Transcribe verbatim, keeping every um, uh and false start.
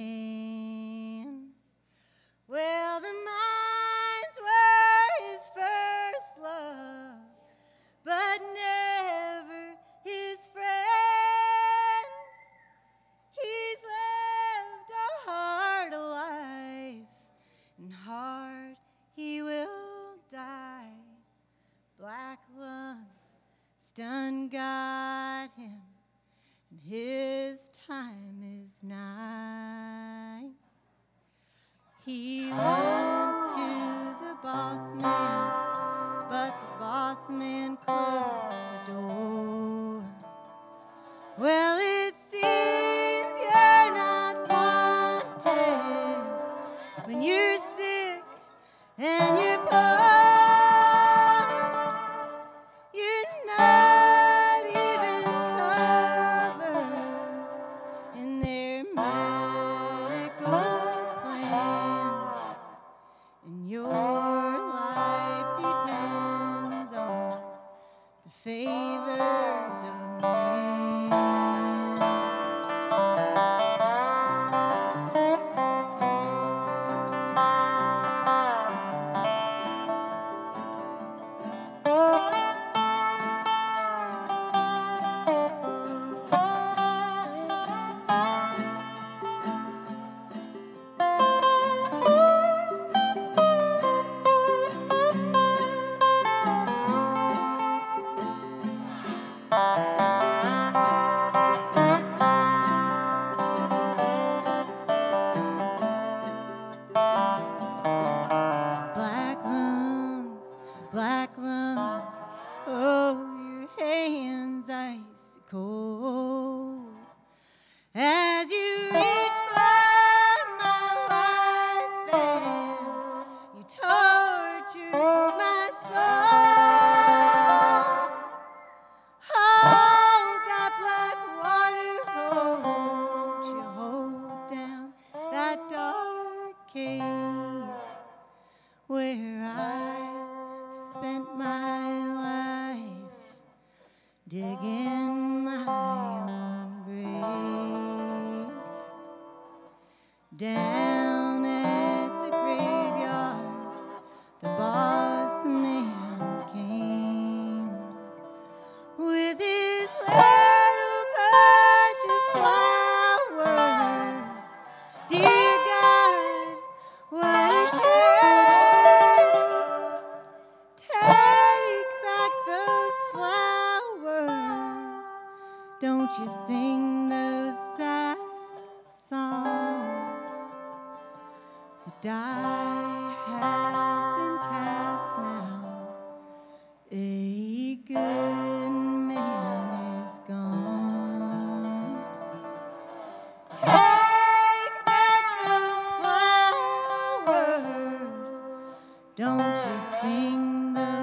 man. Well, the mines were his first love, but never his friend. He's lived a hard life, and hard he will die. Black lungs done got him, and his time is nigh. He went to the boss man, but the boss man closed the door. Well, it seems you're not wanted when you're sick and you're poor. You're not even covered in their medical plan, and your life depends on the favors of man. Black lung, black lung, oh, your hands ice cold as you reach for my life and you torture my soul. Hold that black water, oh, won't you hold down that dark cave where I spent my life digging my own grave. Down at the graveyard, the boss man came with his little bunch of flowers. Dear God, what a shame. Take back those flowers. Don't you sing those sad songs. The die has been cast now. A good man is gone. Take back those flowers. Don't you sing those